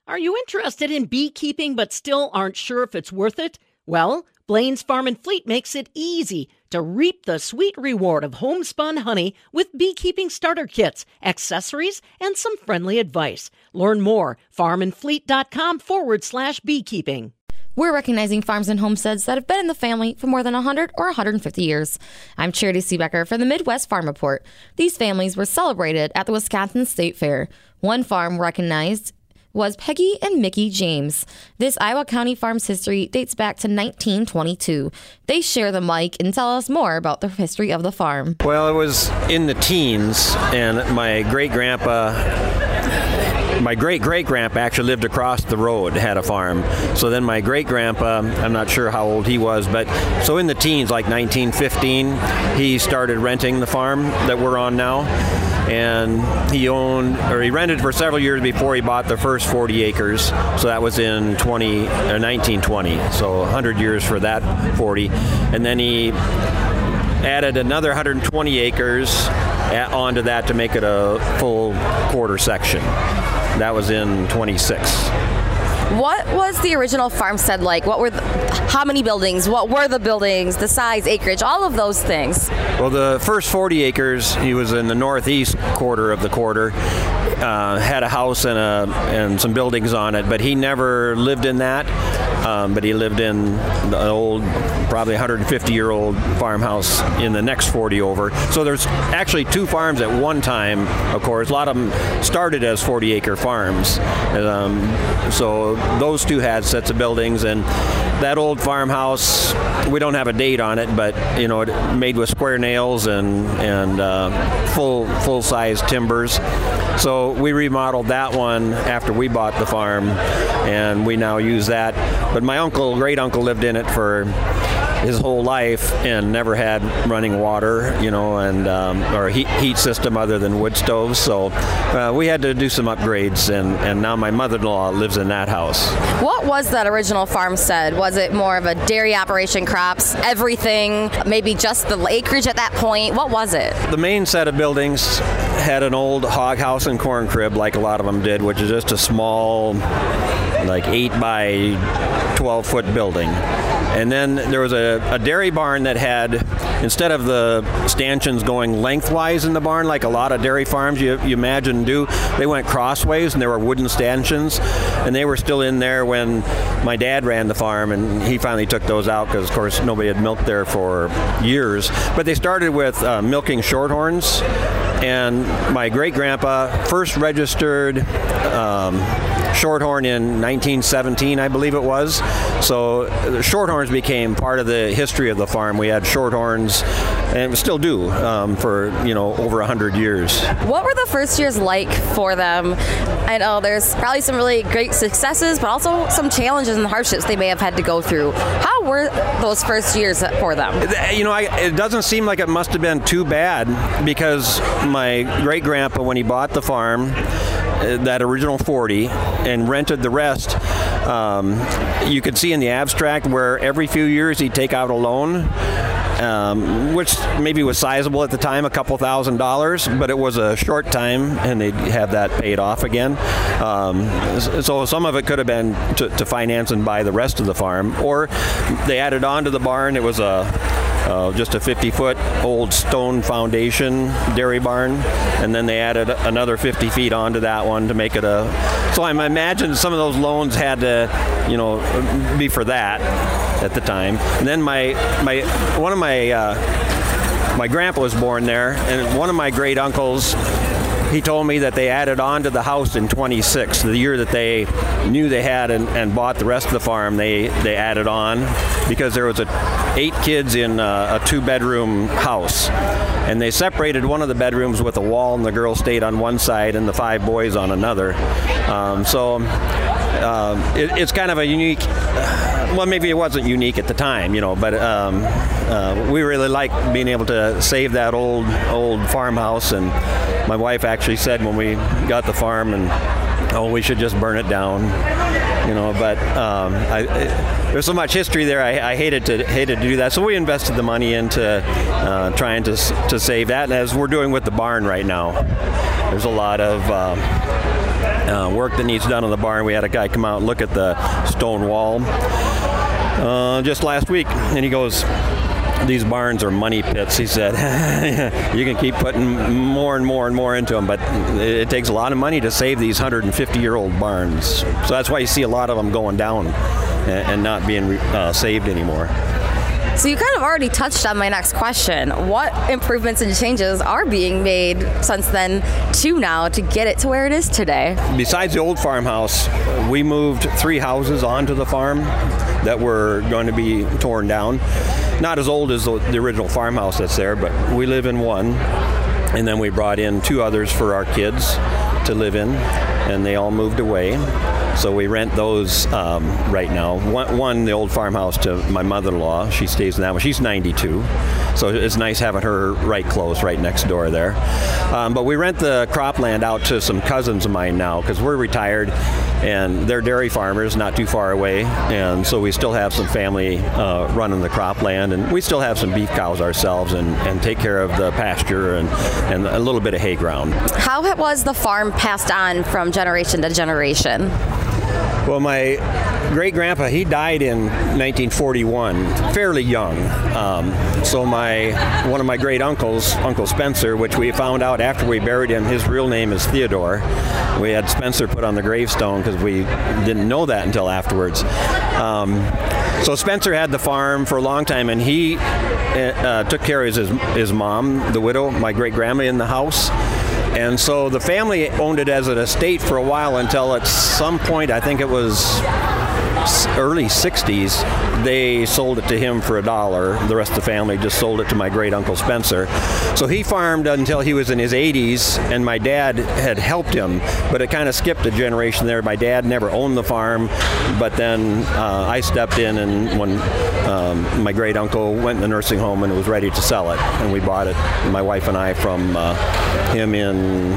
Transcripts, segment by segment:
Are you interested in beekeeping but still aren't sure if it's worth it? Well, Blaine's Farm and Fleet makes it easy to reap the sweet reward of homespun honey with beekeeping starter kits, accessories, and some friendly advice. Learn more, farmandfleet.com/beekeeping. We're recognizing farms and homesteads that have been in the family for more than 100 or 150 years. I'm Charity Seebecker for the Midwest Farm Report. These families were celebrated at the Wisconsin State Fair. One farm recognized was Peggy and Mickey James. This Iowa County farm's history dates back to 1922. They share the mic and tell us more about the history of the farm. Well, it was in the teens, and my great-great-grandpa actually lived across the road, had a farm. So then my great-grandpa, I'm not sure how old he was, but so in the teens, like 1915, he started renting the farm that we're on now. And he rented for several years before he bought the first 40 acres. So that was in 1920, so 100 years for that 40. And then he added another 120 acres onto that to make it a full quarter section. That was in 26. What was the original farmstead like? How many buildings? What were the buildings, the size, acreage, all of those things? Well, the first 40 acres, he was in the northeast quarter of the quarter, had a house and some buildings on it, but he never lived in that. But he lived in the old, probably 150-year-old farmhouse in the next 40 over. So there's actually two farms at one time, of course. A lot of them started as 40-acre farms. So those two had sets of buildings, and that old farmhouse, we don't have a date on it, but it made with square nails and full-size timbers. So we remodeled that one after we bought the farm, and we now use that. But my great uncle lived in it for his whole life and never had running water, or heat system other than wood stoves. So we had to do some upgrades, and now my mother-in-law lives in that house. What was that original farmstead? Was it more of a dairy operation, crops, everything, maybe just the acreage at that point? What was it? The main set of buildings had an old hog house and corn crib, like a lot of them did, which is just a small, like 8 by 12-foot building. And then there was a dairy barn that had, instead of the stanchions going lengthwise in the barn, like a lot of dairy farms you imagine do, they went crossways, and there were wooden stanchions, and they were still in there when my dad ran the farm, and he finally took those out because, of course, nobody had milked there for years. But they started with milking shorthorns, and my great-grandpa first registered shorthorn in 1917, I believe it was. So the shorthorns became part of the history of the farm. We had shorthorns, and we still do, for over 100 years. What were the first years like for them? I know there's probably some really great successes, but also some challenges and hardships they may have had to go through. How were those first years for them? It doesn't seem like it must have been too bad, because my great-grandpa, when he bought the farm, that original 40, and rented the rest, you could see in the abstract where every few years he'd take out a loan, which maybe was sizable at the time, a couple $1,000s, but it was a short time, and they'd have that paid off again. So some of it could have been to finance and buy the rest of the farm, or they added on to the barn. It was just a 50-foot old stone foundation dairy barn, and then they added another 50 feet onto that one to make it so I imagine some of those loans had to, be for that at the time. And then my grandpa was born there, and one of my great uncles, he told me that they added on to the house in 26, the year that they knew they had and bought the rest of the farm. They added on because there was 8 kids in a 2-bedroom house, and they separated one of the bedrooms with a wall, and the girls stayed on one side and the 5 boys on another. It's kind of a unique. Well, maybe it wasn't unique at the time, but we really liked being able to save that old farmhouse. And my wife actually said when we got the farm, we should just burn it down, But there's so much history there. I hated to do that, so we invested the money into trying to save that, and as we're doing with the barn right now. There's a lot of work that needs done on the barn. We had a guy come out and look at the stone wall just last week, and he goes, "These barns are money pits," he said. "You can keep putting more and more and more into them, but it takes a lot of money to save these 150-year-old barns." So that's why you see a lot of them going down and not being saved anymore. So you kind of already touched on my next question. What improvements and changes are being made since then to now to get it to where it is today? Besides the old farmhouse, we moved 3 houses onto the farm that were going to be torn down. Not as old as the original farmhouse that's there, but we live in one. And then we brought in 2 others for our kids to live in, and they all moved away. So we rent those right now. One, the old farmhouse, to my mother-in-law. She stays in that one. She's 92. So it's nice having her right close, right next door there. But we rent the cropland out to some cousins of mine now because we're retired, and they're dairy farmers not too far away. And so we still have some family running the cropland, and we still have some beef cows ourselves and take care of the pasture and a little bit of hay ground. How was the farm passed on from generation to generation? Well, my great-grandpa, he died in 1941, fairly young. So one of my great-uncles, Uncle Spencer, which we found out after we buried him, his real name is Theodore. We had Spencer put on the gravestone because we didn't know that until afterwards. So Spencer had the farm for a long time, and he took care of his mom, the widow, my great-grandma, in the house. And so the family owned it as an estate for a while until at some point, I think it was early 60s, they sold it to him for $1. The rest of the family just sold it to my great uncle Spencer. So he farmed until he was in his 80s, and my dad had helped him, but it kind of skipped a generation there. My dad never owned the farm, but then I stepped in, and when my great uncle went in the nursing home and was ready to sell it, and we bought it, my wife and I, from him in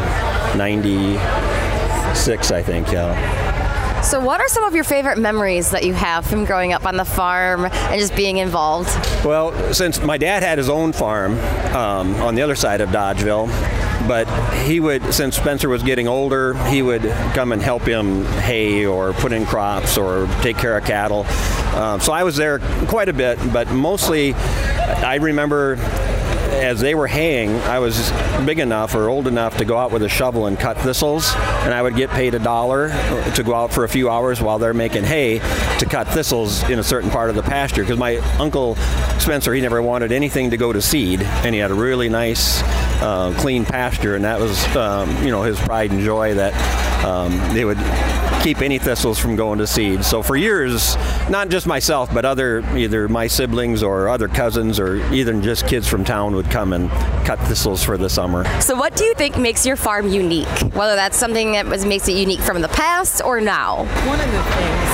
96, I think, yeah. So what are some of your favorite memories that you have from growing up on the farm and just being involved? Well, since my dad had his own farm on the other side of Dodgeville, but he would, since Spencer was getting older, he would come and help him hay or put in crops or take care of cattle. So I was there quite a bit, but mostly I remember as they were haying, I was big enough or old enough to go out with a shovel and cut thistles, and I would get paid $1 to go out for a few hours while they're making hay to cut thistles in a certain part of the pasture, because my uncle Spencer, he never wanted anything to go to seed, and he had a really nice clean pasture, and that was his pride and joy that they would keep any thistles from going to seed. So for years, not just myself, but either my siblings or other cousins or even just kids from town would come and cut thistles for the summer. So what do you think makes your farm unique? Whether that's something that makes it unique from the past or now? One of the things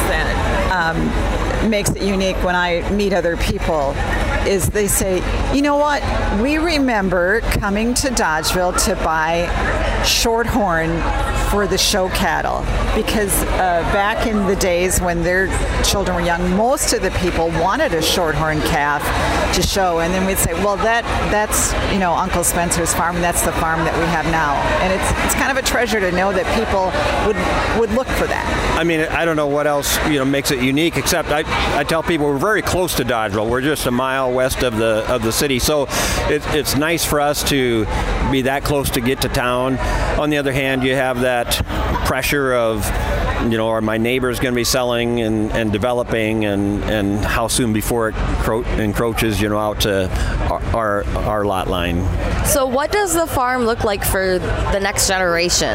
that makes it unique when I meet other people is they say, you know what, we remember coming to Dodgeville to buy shorthorn for the show cattle, because back in the days when their children were young, most of the people wanted a shorthorn calf to show, and then we'd say, well, that's Uncle Spencer's farm, and that's the farm that we have now, and it's kind of a treasure to know that people would look for that. I mean, I don't know what else makes it unique, except I tell people we're very close to Dodgeville. We're just a mile west of the city, so it's nice for us to be that close to get to town. On the other hand, you have that pressure of, are my neighbors going to be selling and developing, and how soon before it encroaches, out to our lot line. So what does the farm look like for the next generation?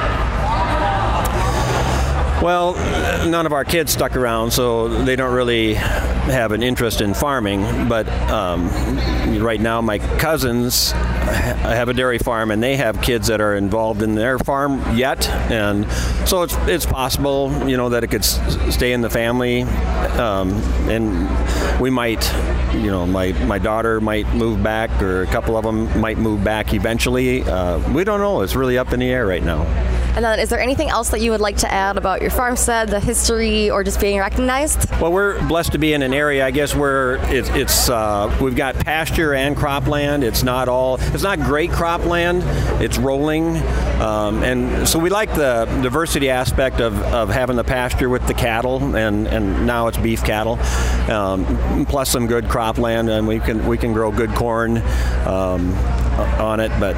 Well, none of our kids stuck around, so they don't really have an interest in farming. But right now, my cousins have a dairy farm, and they have kids that are involved in their farm yet. And so it's possible, that it could stay in the family. And we might, my daughter might move back, or a couple of them might move back eventually. We don't know. It's really up in the air right now. And then is there anything else that you would like to add about your farmstead, the history, or just being recognized? Well, we're blessed to be in an area, I guess, where it's we've got pasture and cropland. It's not great cropland. It's rolling, and so we like the diversity aspect of having the pasture with the cattle, and now it's beef cattle, plus some good cropland, and we can grow good corn on it, but.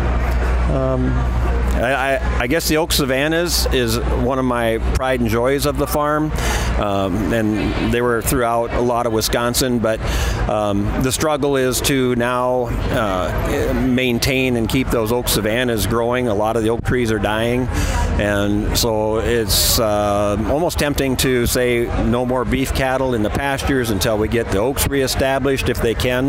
I guess the Oak Savannas is one of my pride and joys of the farm, and they were throughout a lot of Wisconsin, but the struggle is to now maintain and keep those Oak Savannas growing. A lot of the oak trees are dying, and so it's almost tempting to say no more beef cattle in the pastures until we get the oaks reestablished, if they can.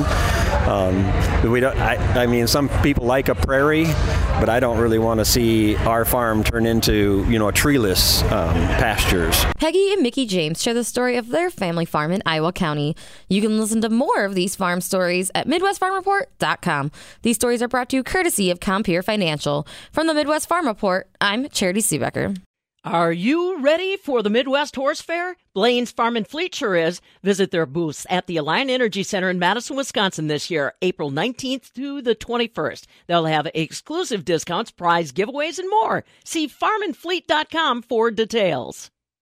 I mean, some people like a prairie, but I don't really want to see our farm turn into, treeless pastures. Peggy and Mickey James share the story of their family farm in Iowa County. You can listen to more of these farm stories at MidwestFarmReport.com. These stories are brought to you courtesy of Compeer Financial. From the Midwest Farm Report, I'm Charity Seebecker. Are you ready for the Midwest Horse Fair? Blain's Farm and Fleet sure is. Visit their booths at the Alliant Energy Center in Madison, Wisconsin this year, April 19th to the 21st. They'll have exclusive discounts, prize giveaways, and more. See farmandfleet.com for details.